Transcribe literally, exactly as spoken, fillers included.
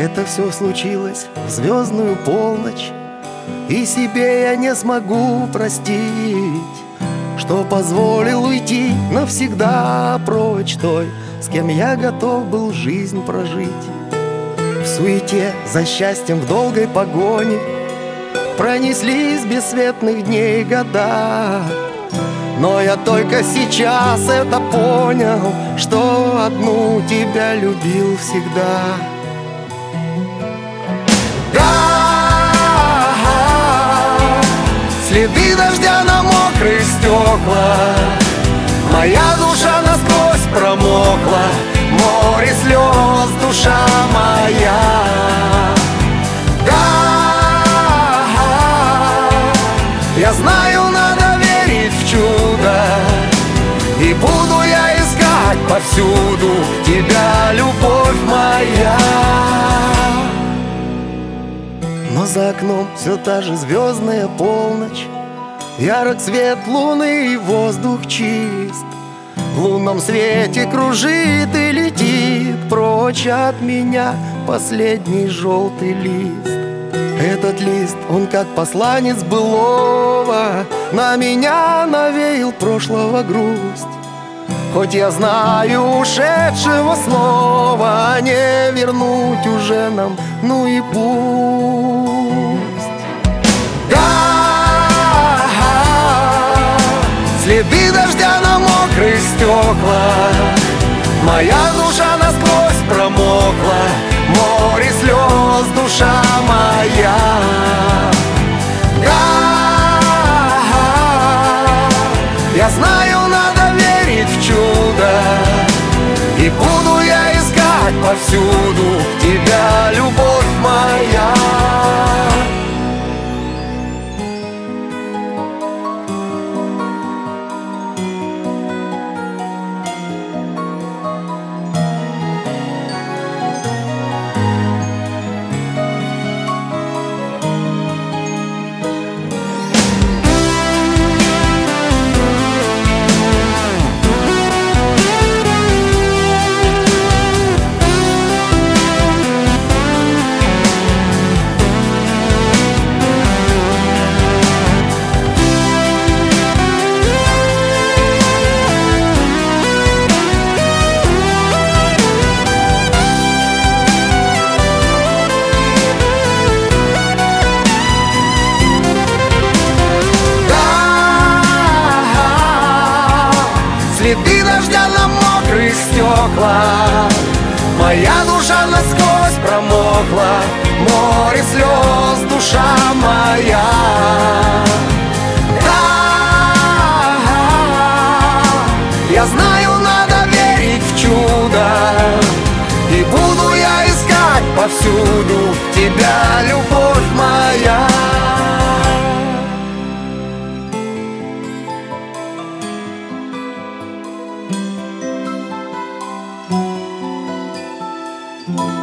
Это все случилось в звездную полночь, и себе я не смогу простить, что позволил уйти навсегда прочь той, с кем я готов был жизнь прожить. В суете за счастьем в долгой погоне пронеслись бесцветных дней года, но я только сейчас это понял, что одну тебя любил всегда. Да, следы дождя на мокрые стекла, моя душа насквозь промокла, море слез, душа моя. Да, я знаю, надо верить в чудо, и буду я искать повсюду тебя, любовь моя. Но за окном все та же звездная полночь, ярок свет луны и воздух чист. В лунном свете кружит и летит прочь от меня последний желтый лист. Этот лист, он как посланец былого, на меня навеял прошлого грусть. Хоть я знаю, ушедшего снова не вернуть уже нам, ну и пусть. Да, следы дождя на мокрые стекла, моя душа насквозь промокла, море слез, душа моя. Да, я знаю, надо верить в чудо, и буду я искать повсюду тебя, любовь моя. Следы дождя на мокрые стекла, моя душа насквозь промокла, море слез, душа моя. Да, я знаю, надо верить в чудо, и буду я искать повсюду тебя, любовь моя. Thank you.